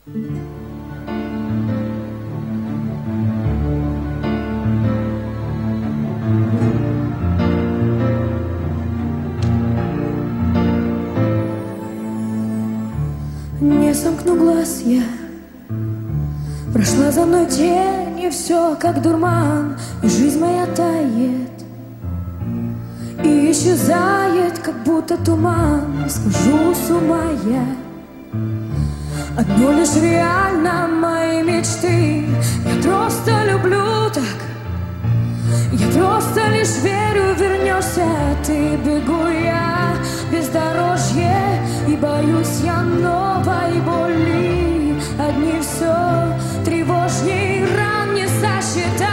Не сомкну глаз я, прошла за мной день, и все как дурман, и жизнь моя тает и исчезает, как будто туман. Схожу с ума я, одно лишь реально мои мечты. Я просто люблю так, я просто лишь верю, вернешься ты. Бегу я в бездорожье, и боюсь я новой боли. Одни все тревожней, ран не сосчитать.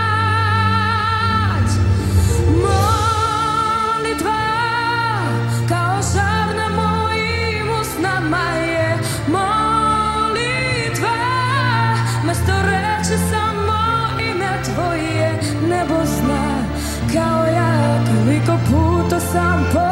Молитва колосовна моим устам моє. Молитва вместо речи само ім'я твоє. Небо зна, kao ja, koliko puta sam